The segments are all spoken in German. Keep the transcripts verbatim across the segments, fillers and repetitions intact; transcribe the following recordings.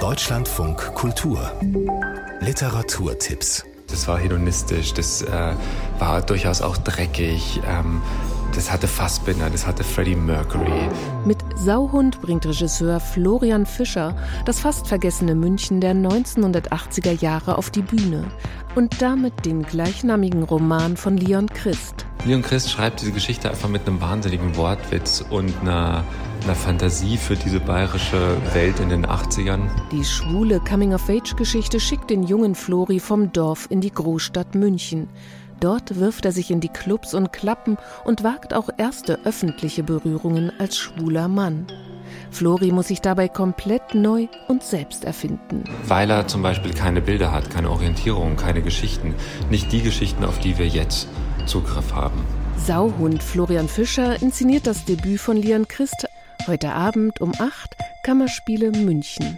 Deutschlandfunk Kultur Literaturtipps. Das war hedonistisch, das äh, war durchaus auch dreckig, ähm, das hatte Fassbinder, das hatte Freddie Mercury. Mit Sauhund bringt Regisseur Florian Fischer das fast vergessene München der neunzehnhundertachtziger Jahre auf die Bühne und damit den gleichnamigen Roman von Leon Christ. Leon Christ schreibt diese Geschichte einfach mit einem wahnsinnigen Wortwitz und einer, einer Fantasie für diese bayerische Welt in den achtzigern. Die schwule Coming-of-Age-Geschichte schickt den jungen Flori vom Dorf in die Großstadt München. Dort wirft er sich in die Clubs und Klappen und wagt auch erste öffentliche Berührungen als schwuler Mann. Flori muss sich dabei komplett neu und selbst erfinden. Weil er zum Beispiel keine Bilder hat, keine Orientierung, keine Geschichten. Nicht die Geschichten, auf die wir jetzt Zugriff haben. Sauhund Florian Fischer inszeniert das Debüt von Leon Christ. Heute Abend um acht, Kammerspiele München.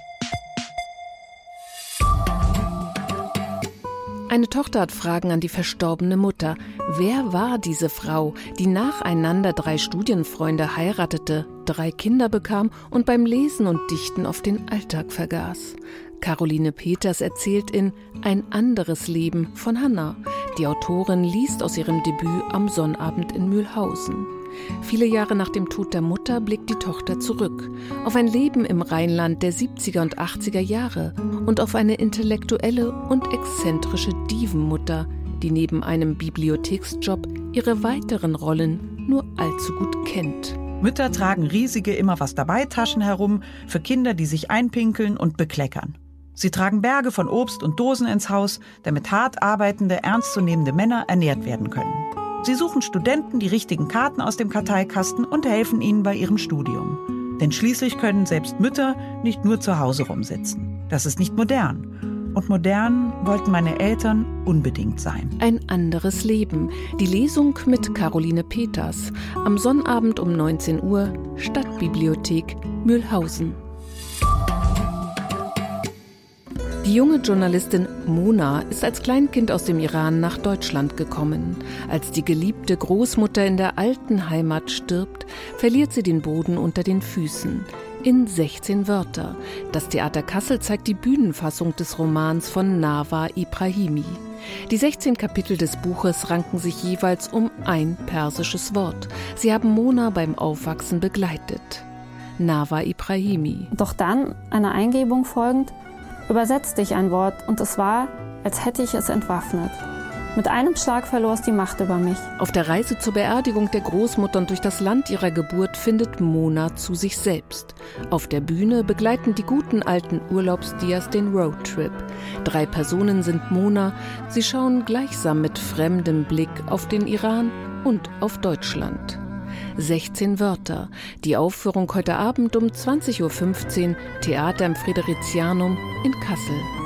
Eine Tochter hat Fragen an die verstorbene Mutter. Wer war diese Frau, die nacheinander drei Studienfreunde heiratete, drei Kinder bekam und beim Lesen und Dichten auf den Alltag vergaß? Caroline Peters erzählt in Ein anderes Leben von Hannah. Die Autorin liest aus ihrem Debüt am Sonnabend in Mühlhausen. Viele Jahre nach dem Tod der Mutter blickt die Tochter zurück auf ein Leben im Rheinland der siebziger und achtziger Jahre und auf eine intellektuelle und exzentrische Dievenmutter, die neben einem Bibliotheksjob ihre weiteren Rollen nur allzu gut kennt. Mütter tragen riesige Immer-was-dabei-Taschen herum für Kinder, die sich einpinkeln und bekleckern. Sie tragen Berge von Obst und Dosen ins Haus, damit hart arbeitende, ernstzunehmende Männer ernährt werden können. Sie suchen Studenten die richtigen Karten aus dem Karteikasten und helfen ihnen bei ihrem Studium. Denn schließlich können selbst Mütter nicht nur zu Hause rumsitzen. Das ist nicht modern. Und modern wollten meine Eltern unbedingt sein. Ein anderes Leben. Die Lesung mit Caroline Peters. Am Sonnabend um neunzehn Uhr, Stadtbibliothek Mühlhausen. Die junge Journalistin Mona ist als Kleinkind aus dem Iran nach Deutschland gekommen. Als die geliebte Großmutter in der alten Heimat stirbt, verliert sie den Boden unter den Füßen. In sechzehn Wörter. Das Theater Kassel zeigt die Bühnenfassung des Romans von Nawa Ibrahimi. Die sechzehn Kapitel des Buches ranken sich jeweils um ein persisches Wort. Sie haben Mona beim Aufwachsen begleitet. Nawa Ibrahimi. Doch dann, einer Eingebung folgend, übersetzte ich ein Wort und es war, als hätte ich es entwaffnet. Mit einem Schlag verlor es die Macht über mich. Auf der Reise zur Beerdigung der Großmutter und durch das Land ihrer Geburt findet Mona zu sich selbst. Auf der Bühne begleiten die guten alten Urlaubsdias den Roadtrip. Drei Personen sind Mona. Sie schauen gleichsam mit fremdem Blick auf den Iran und auf Deutschland. sechzehn Wörter. Die Aufführung heute Abend um zwanzig Uhr fünfzehn, Theater im Friderizianum in Kassel.